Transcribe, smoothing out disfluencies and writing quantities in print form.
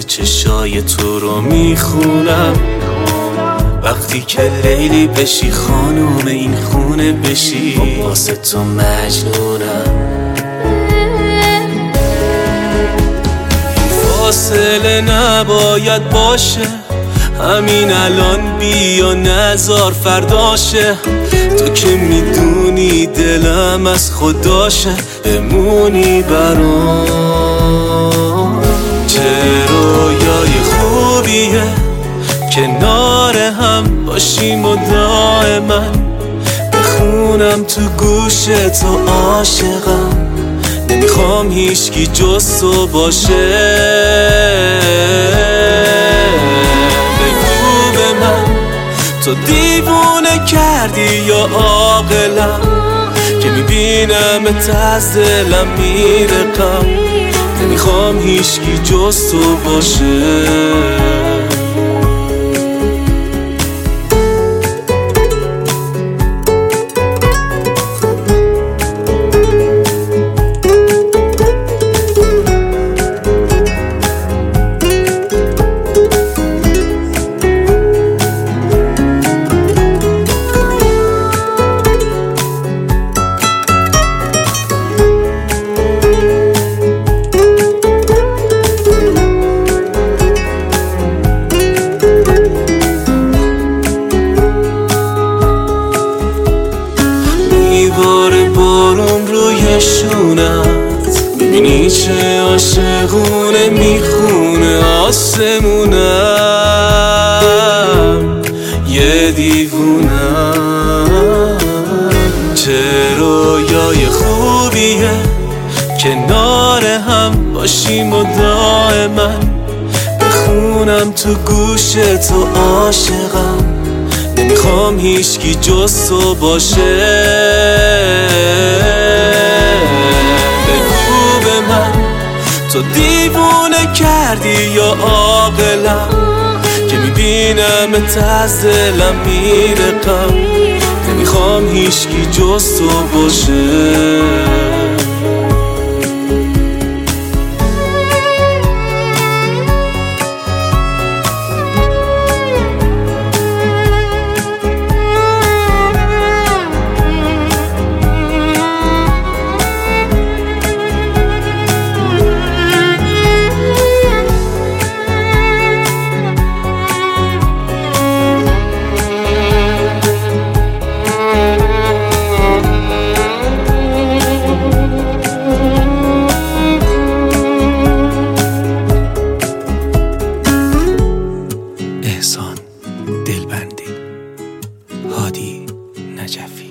چشای تو رو میخونم. وقتی که لیلی بشی خانوم این خونه بشی، واسه تو مجنونم. فاصله نباید باشه، همین الان بیا نذار فرداشه. تو که میدونی دلم از خداشه، بمونی برام. چه رویای خوبیه کنار هم باشیم و دائما بخونم تو گوش تو عاشقم. نمیخوام هیچکی جز تو باشه. بگو به من تو دیوونه کردی یا عاقلم، که میبینم از دلم میره غم. نمیخوام هیچکی جز تو باشه. بارون روی شونت، میبینی چه عاشقونه میخونه آسمونم. یه دیوونم. چه رویای خوبیه کنار هم باشیم و دائما بخونم تو گوش تو عاشقم. نمیخوام هیچکی جز تو باشه. بگو به من تو دیوونه کردی یا عاقلم، که میبینم از دلم میره غم. نمیخوام هیچکی جز تو باشه. دلبندی هادی نجفی.